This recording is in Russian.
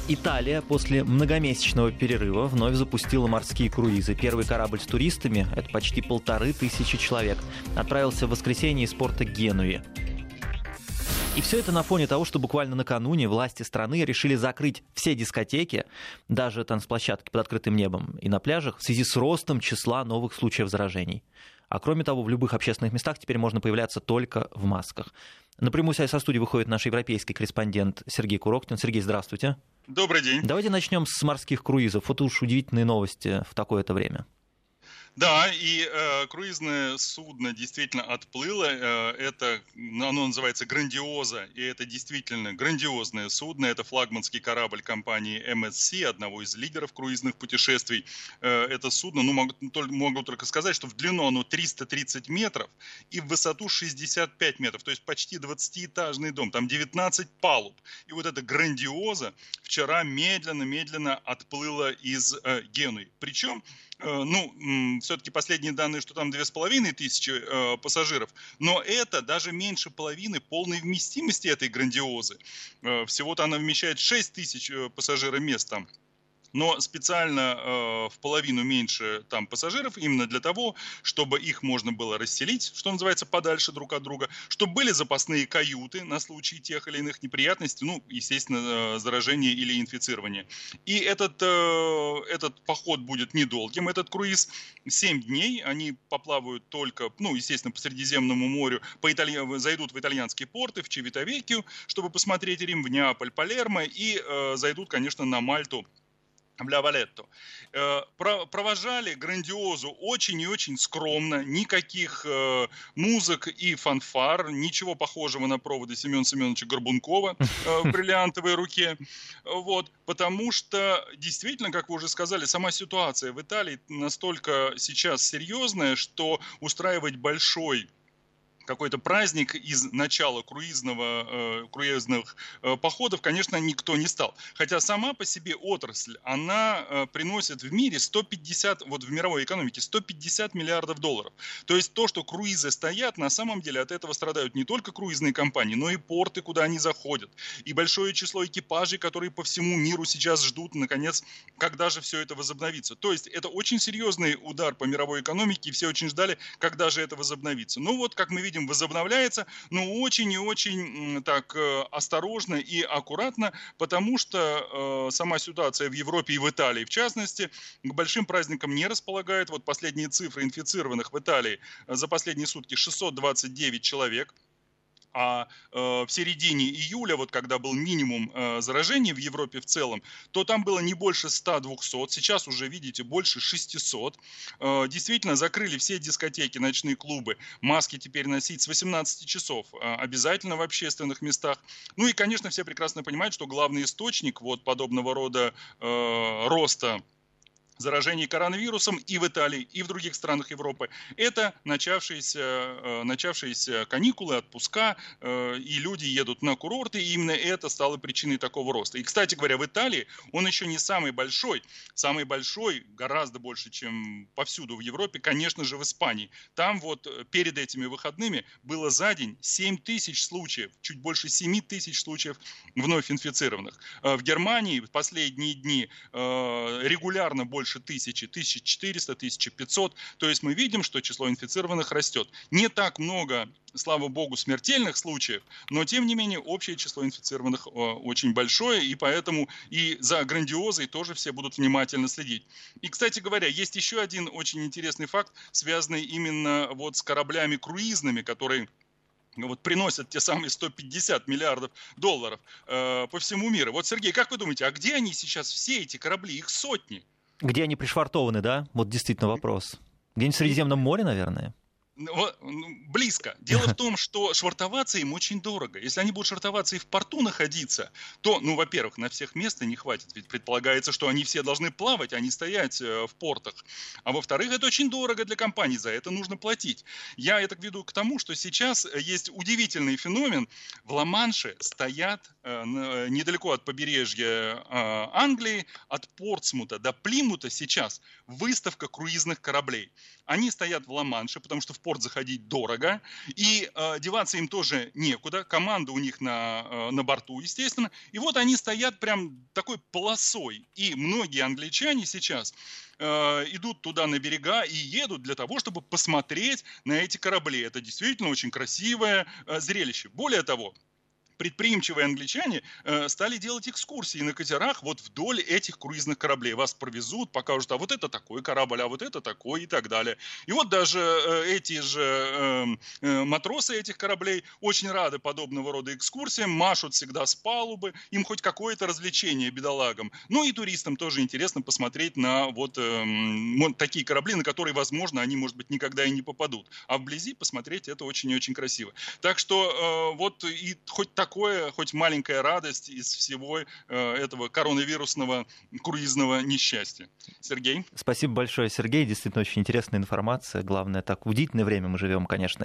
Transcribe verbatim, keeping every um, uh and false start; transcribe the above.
Италия после многомесячного перерыва вновь запустила морские круизы. Первый корабль с туристами, это почти полторы тысячи человек, отправился в воскресенье из порта Генуи. И все это на фоне того, что буквально накануне власти страны решили закрыть все дискотеки, даже танцплощадки под открытым небом и на пляжах, в связи с ростом числа новых случаев заражений. А кроме того, в любых общественных местах теперь можно появляться только в масках. На прямую связь со студией выходит наш европейский корреспондент Сергей Курохтин. Сергей, здравствуйте. Добрый день. Давайте начнем с морских круизов. Вот уж удивительные новости в такое-то время. Да, и э, круизное судно действительно отплыло. Э, это, оно называется «Грандиоза», и это действительно грандиозное судно. Это флагманский корабль компании эм эс си, одного из лидеров круизных путешествий. Э, это судно, ну, могу, могу только сказать, что в длину оно триста тридцать метров и в высоту шестьдесят пять метров, то есть почти двадцатиэтажный дом. Там девятнадцать палуб. И вот эта «Грандиоза» вчера медленно-медленно отплыла из э, Генуи. Причем, э, ну, все-таки последние данные, что там две с половиной тысячи э, пассажиров, но это даже меньше половины полной вместимости этой «Грандиозы». Э, всего-то она вмещает шесть тысяч э, пассажиромест там. Но специально э, в половину меньше там пассажиров именно для того, чтобы их можно было расселить, что называется, подальше друг от друга, чтобы были запасные каюты на случай тех или иных неприятностей, ну, естественно, э, заражения или инфицирования. И этот, э, этот поход будет недолгим, этот круиз, семь дней, они поплавают только, ну, естественно, по Средиземному морю, по Итали... зайдут в итальянские порты, в Чивитавеккью, чтобы посмотреть Рим, в Неаполь, Палермо, и э, зайдут, конечно, на Мальту, в Ля-Валетту. Провожали «Грандиозу» очень и очень скромно, никаких э, музык и фанфар, ничего похожего на проводы Семена Семеновича Горбункова э, в бриллиантовой руке. Вот, потому что, действительно, как вы уже сказали, сама ситуация в Италии настолько сейчас серьезная, что устраивать большой какой-то праздник из начала круизного, э, круизных э, походов, конечно, никто не стал. Хотя сама по себе отрасль, она э, приносит в мире сто пятьдесят, вот в мировой экономике, сто пятьдесят миллиардов долларов. То есть то, что круизы стоят, на самом деле от этого страдают не только круизные компании, но и порты, куда они заходят. И большое число экипажей, которые по всему миру сейчас ждут, наконец, когда же все это возобновится. То есть это очень серьезный удар по мировой экономике, и все очень ждали, когда же это возобновится. Ну вот, как мы видим, возобновляется, но очень и очень так осторожно и аккуратно, потому что э, сама ситуация в Европе и в Италии, в частности, к большим праздникам не располагает. Вот последние цифры инфицированных в Италии за последние сутки шестьсот двадцать девять человек. А э, в середине июля, вот когда был минимум э, заражений в Европе в целом, то там было не больше ста-двухсот, сейчас уже, видите, больше шестисот. Э, действительно, закрыли все дискотеки, ночные клубы, маски теперь носить с восемнадцати часов э, обязательно в общественных местах. Ну и, конечно, все прекрасно понимают, что главный источник вот подобного рода э, роста заражений коронавирусом и в Италии, и в других странах Европы, это начавшиеся, начавшиеся каникулы, отпуска, и люди едут на курорты, и именно это стало причиной такого роста. И, кстати говоря, в Италии он еще не самый большой, самый большой, гораздо больше, чем повсюду в Европе, конечно же, в Испании. Там вот перед этими выходными было за день семь тысяч случаев, чуть больше семь тысяч случаев вновь инфицированных. В Германии в последние дни регулярно больше тысячи, тысяча четыреста, тысяча пятьсот. То есть мы видим, что число инфицированных растет. Не так много, слава богу, смертельных случаев, но тем не менее общее число инфицированных очень большое, и поэтому и за «Грандиозой» тоже все будут внимательно следить. И, кстати говоря, есть еще один очень интересный факт, связанный именно вот с кораблями круизными, которые вот приносят те самые сто пятьдесят миллиардов долларов э, по всему миру. Вот, Сергей, как вы думаете, а где они сейчас, все эти корабли, их сотни? Где они пришвартованы, да? Вот действительно вопрос. Где-нибудь в Средиземном море, наверное? Близко. Дело в том, что швартоваться им очень дорого. Если они будут швартоваться и в порту находиться, то, ну, во-первых, на всех места не хватит. Ведь предполагается, что они все должны плавать, а не стоять в портах. А во-вторых, это очень дорого для компаний, за это нужно платить. Я это веду к тому, что сейчас есть удивительный феномен. В Ла-Манше стоят недалеко от побережья Англии, от Портсмута до Плимута сейчас выставка круизных кораблей. Они стоят в Ла-Манше, потому что в порт заходить дорого, и э, деваться им тоже некуда, команда у них на, э, на борту, естественно, и вот они стоят прям такой полосой, и многие англичане сейчас э, идут туда на берега и едут для того, чтобы посмотреть на эти корабли. Это действительно очень красивое э, зрелище. Более того, предприимчивые англичане э, стали делать экскурсии на катерах вот вдоль этих круизных кораблей. Вас провезут, покажут, а вот это такой корабль, а вот это такой и так далее. И вот даже э, эти же э, э, матросы этих кораблей очень рады подобного рода экскурсиям, машут всегда с палубы, им хоть какое-то развлечение бедолагам. Ну и туристам тоже интересно посмотреть на вот э, такие корабли, на которые, возможно, они, может быть, никогда и не попадут. А вблизи посмотреть это очень и очень красиво. Так что э, вот и хоть так такое, хоть маленькая радость из всего э, этого коронавирусного круизного несчастья. Сергей? Спасибо большое, Сергей. Действительно, очень интересная информация. Главное, так в удивительное время мы живем, конечно.